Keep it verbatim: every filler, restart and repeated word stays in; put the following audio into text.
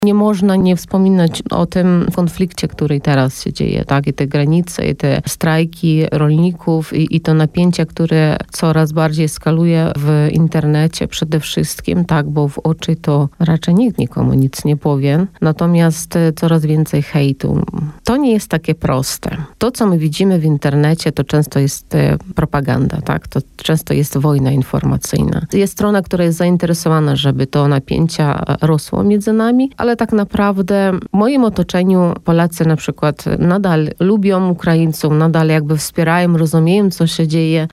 Nie można nie wspominać o tym konflikcie, który teraz się dzieje, tak? I te granice, i te strajki rolników, i, i to napięcie, które coraz bardziej eskaluje w internecie przede wszystkim, tak? Bo w oczy to raczej nikt nikomu nic nie powie. Natomiast coraz więcej hejtu. To nie jest takie proste. To, co my widzimy w internecie, to często jest propaganda, tak? To często jest wojna informacyjna. Jest strona, która jest zainteresowana, żeby to napięcia rosło między nami, ale tak naprawdę w moim otoczeniu Polacy na przykład nadal lubią Ukraińców, nadal jakby wspierają, rozumieją, co się dzieje.